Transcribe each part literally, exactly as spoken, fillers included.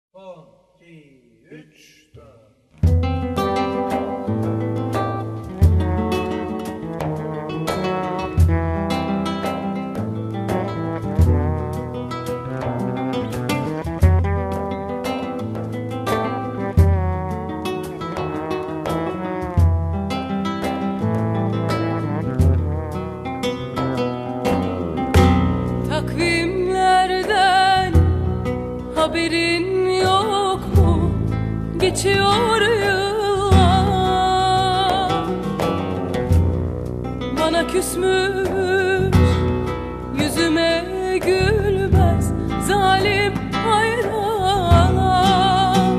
on, iki, üç, dört. Takvimlerden haberin yok mu? Geçiyor yıllar, bana küsmüş, yüzüme gülmez zalim aynalar.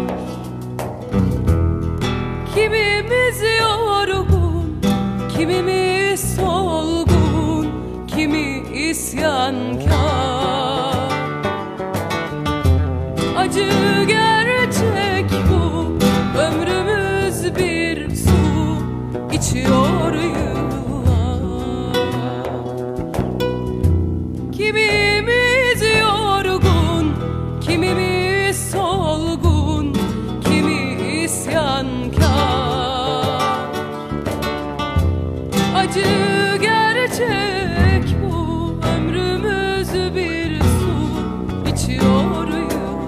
Kimimiz yorgun, kimimiz solgun, kimi isyankar. Acı gerçek bu, ömrümüz bir su içiyor yıllar. Kimimiz yorgun, kimimiz solgun, kimi isyankar. Acı gerçek bu, ömrümüz bir su içiyor yıllar.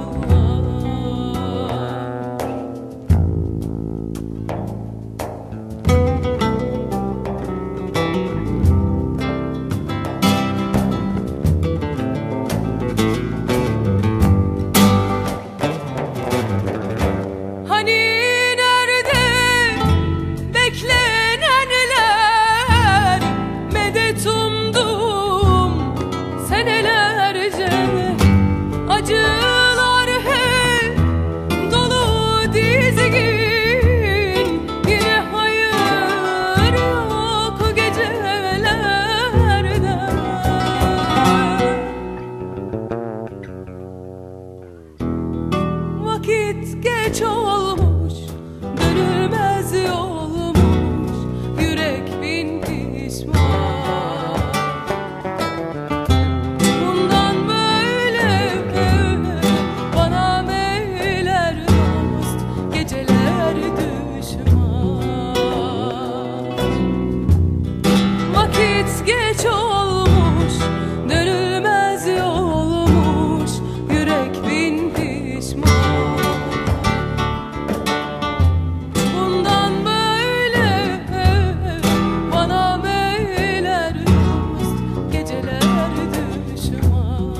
Hani nerede beklenenler, medet umdum senelerce. Acılar hep dolu dizgin, yine hayır yok gecelerde. Vakit geç olmuş, dönülmez yolmuş, yürek bin pişman. Bundan böyle bana meyler dost, geceler düşman. Vakit geç olmuş, dönülmez yolmuş, yürek bin pişman. Bundan böyle bana meyler dost, geceler düşman.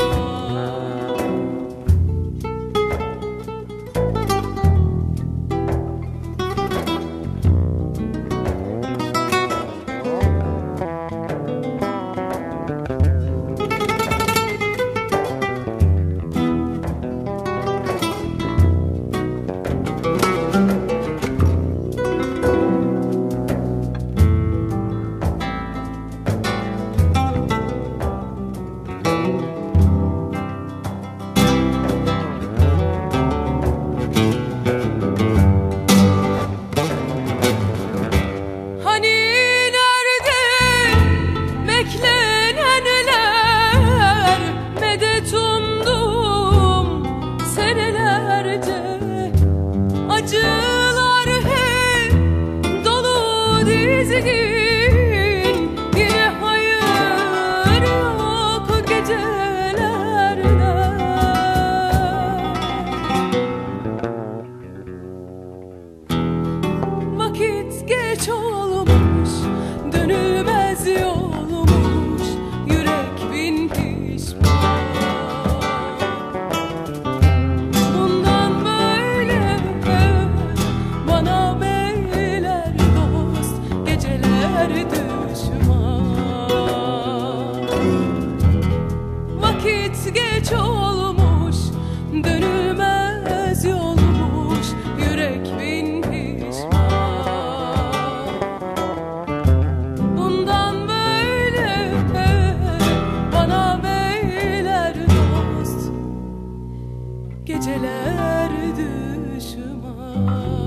Hani nerede beklenenler, medet umdum senelerce. Acılar hep dolu dizgin, yine hayır yok gecelerde. Vakit geç olmuş, dönülmez yolmuş, yürek bin pişman. Bundan böyle bana meyler dost, geceler düşman. Vakit geç olmuş, dönülmez yolmuş, yürek bin pişman. Bundan böyle bana meyler dost, geceler düşman.